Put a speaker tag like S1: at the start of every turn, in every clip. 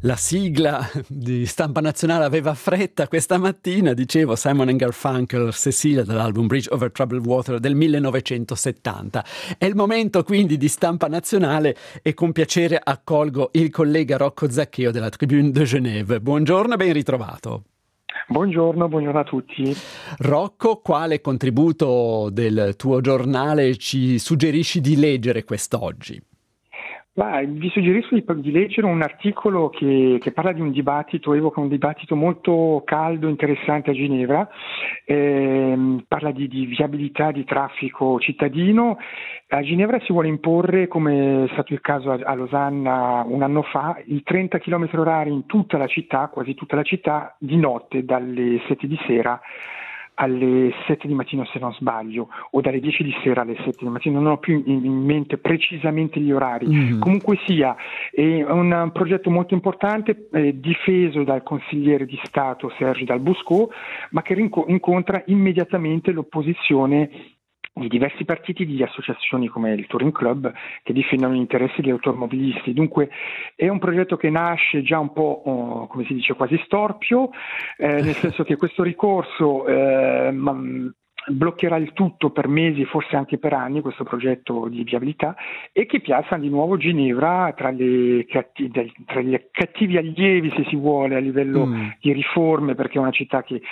S1: La sigla di Stampa Nazionale aveva fretta questa mattina, dicevo Simon & Garfunkel, Cecilia dall'album Bridge Over Troubled Water del 1970. È il momento quindi di Stampa Nazionale e con piacere accolgo il collega Rocco Zaccheo della Tribune de Genève. Buongiorno e ben ritrovato.
S2: Buongiorno a tutti.
S1: Rocco, quale contributo del tuo giornale ci suggerisci di leggere quest'oggi?
S2: Vi suggerisco di leggere un articolo che parla di un dibattito, evoca un dibattito molto caldo, interessante a Ginevra, parla di viabilità di traffico cittadino. A Ginevra si vuole imporre, come è stato il caso a Losanna un anno fa, i 30 km/h in tutta la città, quasi tutta la città, di notte dalle 7 di sera alle 7 di mattino se non sbaglio, o dalle 10 di sera alle 7 di mattino, non ho più in mente precisamente gli orari. Comunque sia, è un progetto molto importante, difeso dal consigliere di Stato Serge Dalbosco, ma che incontra immediatamente l'opposizione di diversi partiti, di associazioni come il Touring Club che difendono gli interessi degli automobilisti. Dunque è un progetto che nasce già un po', come si dice, quasi storpio, nel senso che questo ricorso bloccherà il tutto per mesi, forse anche per anni, questo progetto di viabilità, e che piazza di nuovo Ginevra tra gli cattivi allievi, se si vuole, a livello di riforme, perché è una città che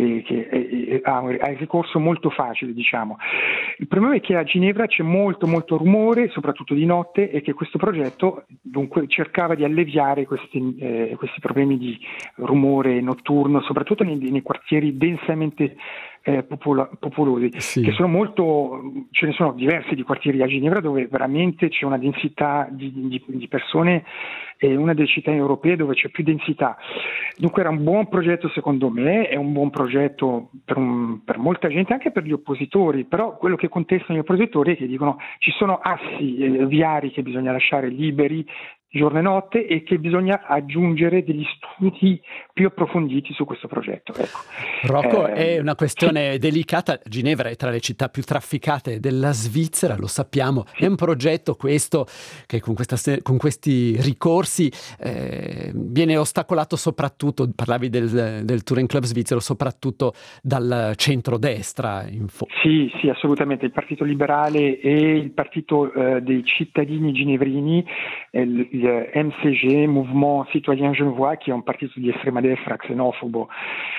S2: ha il ricorso molto facile, diciamo. Il problema è che a Ginevra c'è molto rumore, soprattutto di notte, e che questo progetto dunque cercava di alleviare questi problemi di rumore notturno, soprattutto nei quartieri densamente popolosi, sì. Che sono ce ne sono diversi di quartieri a Ginevra dove veramente c'è una densità di persone, è una delle città europee dove c'è più densità. Dunque era un buon progetto, secondo me, è un buon progetto per molta gente, anche per gli oppositori, però quello che contestano gli oppositori è che dicono ci sono assi viari che bisogna lasciare liberi giorno e notte e che bisogna aggiungere degli studi più approfonditi su questo progetto. Ecco.
S1: Rocco, è una questione delicata. Ginevra è tra le città più trafficate della Svizzera, lo sappiamo. È un progetto questo che con questi ricorsi viene ostacolato soprattutto, parlavi del Touring Club svizzero, soprattutto dal centrodestra.
S2: Sì, assolutamente. Il Partito Liberale e il Partito dei cittadini ginevrini, il MCG, Mouvement Citoyen Genevois, che è un partito di estrema destra xenofobo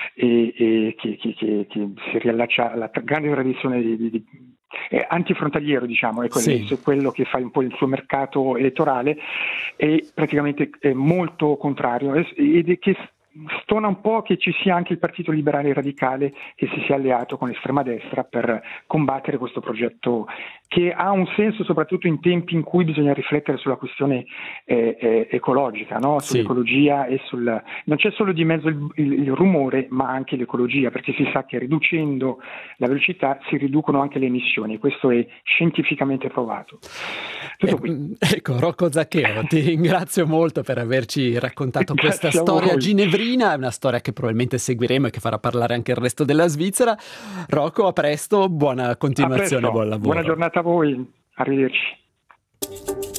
S2: e che si riallaccia alla grande tradizione antifrontaliero, diciamo, ecco, sì. È quello che fa un po' il suo mercato elettorale, e praticamente è molto contrario ed è che stona un po' che ci sia anche il Partito Liberale Radicale che si sia alleato con l'estrema destra per combattere questo progetto, che ha un senso soprattutto in tempi in cui bisogna riflettere sulla questione ecologica, no? Sull'ecologia e non c'è solo di mezzo il rumore, ma anche l'ecologia, perché si sa che riducendo la velocità si riducono anche le emissioni. Questo è scientificamente provato. Tutto qui.
S1: Ecco, Rocco Zaccheo, ti ringrazio molto per averci raccontato questa storia ginevrina, è una storia che probabilmente seguiremo e che farà parlare anche il resto della Svizzera. Rocco, a presto, buona continuazione, buon lavoro.
S2: Buona giornata a voi, arrivederci.